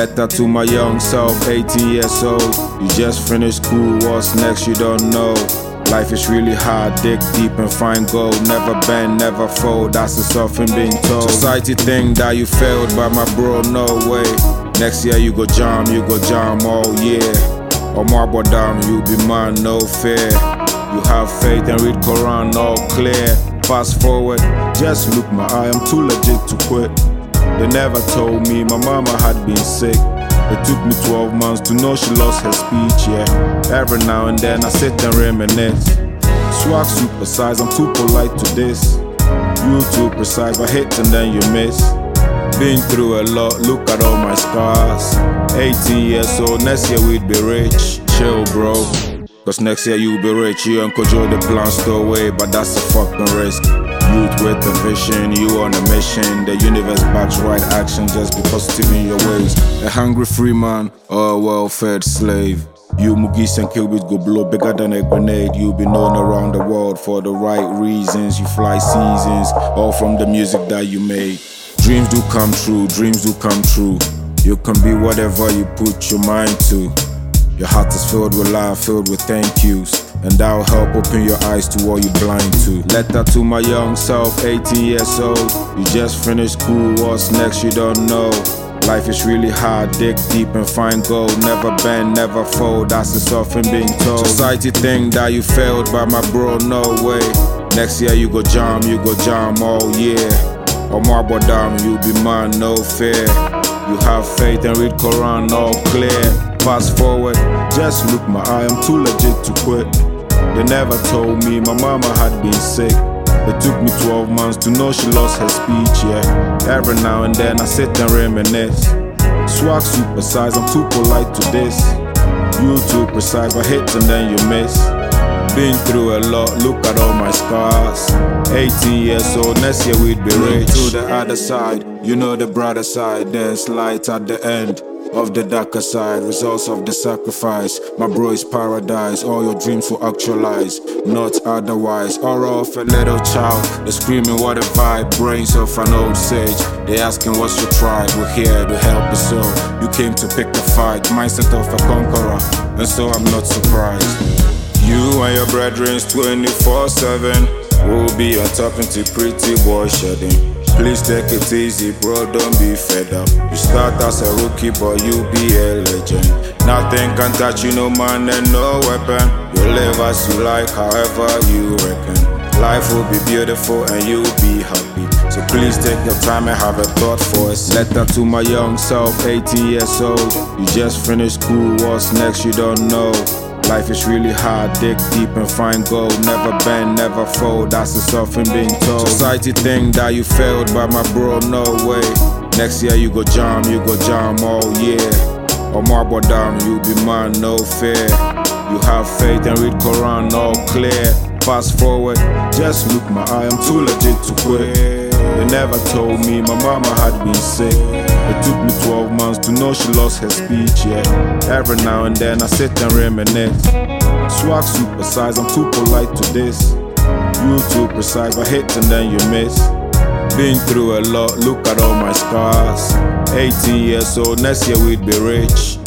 Letter to my young self, 18 years old. You just finished school, what's next you don't know. Life is really hard, dig deep and find gold. Never bend, never fold, that's the something being told. Society think that you failed, but my bro, no way. Next year you go jam all year. Or more down, you be man, no fear. You have faith and read Quran, all clear. Fast forward, just look my eye, I'm too legit to quit. They never told me my mama had been sick. It took me 12 months to know she lost her speech, yeah. Every now and then I sit and reminisce. Swag supersize, I'm too polite to this. You too precise, I hit and then you miss. Been through a lot, look at all my scars. 18 years old, next year we'd be rich. Chill bro, cause next year you'll be rich. You and Kojo the plan stowed away, but that's a fucking risk. Youth with a vision, you on a mission. The universe backs right action, just be positive in your ways. A hungry free man or a well-fed slave. You Mugis and Kilbit go blow bigger than a grenade. You be known around the world for the right reasons. You fly seasons, all from the music that you make. Dreams do come true, dreams do come true. You can be whatever you put your mind to. Your heart is filled with love, filled with thank yous. And that will help open your eyes to what you're blind to. Letter to my young self, 18 years old. You just finished school, what's next you don't know. Life is really hard, dig deep and find gold. Never bend, never fold, that's the something being told. Society think that you failed, but my bro, no way. Next year you go jam all year. Or more down, you be man, no fear. You have faith and read Quran, all clear. Fast forward, just look my eye, I'm too legit to quit. They never told me my mama had been sick. It took me 12 months to know she lost her speech, yeah. Every now and then I sit and reminisce. Swag supersize, I'm too polite to this. You too precise, I hit and then you miss. Been through a lot, look at all my scars. 18 years old, next year we'd be rich. To the other side, you know the brighter side. There's light at the end of the darker side, results of the sacrifice. My bro is paradise, all your dreams will actualize, not otherwise. Aura of a little child, they're screaming what a vibe. Brains of an old sage, they asking what's your tribe. We're here to help us all. You came to pick a fight, mindset of a conqueror, and so I'm not surprised. You and your brethrens 24/7 will be on top into pretty boy shedding. Please take it easy, bro, don't be fed up. You start as a rookie, but you be a legend. Nothing can touch you, no man and no weapon. You live as you like, however you reckon. Life will be beautiful and you'll be happy. So please take your time and have a thought for us. Letter to my young self, 18 years old. You just finished school, what's next you don't know. Life is really hard, dig deep and find gold. Never bend, never fold, that's the something being told. Society think that you failed, but my bro, no way. Next year you go jam all year. Or more down, you be man, no fear. You have faith and read Quran, all clear. Fast forward, just look my eye, I'm too legit to quit. They never told me my mama had been sick. It took me 12 months to know she lost her speech, yeah. Every now and then I sit and reminisce. Swag supersize, I'm too polite to this. You too precise, I hit and then you miss. Been through a lot, look at all my scars. 18 years old, next year we'd be rich.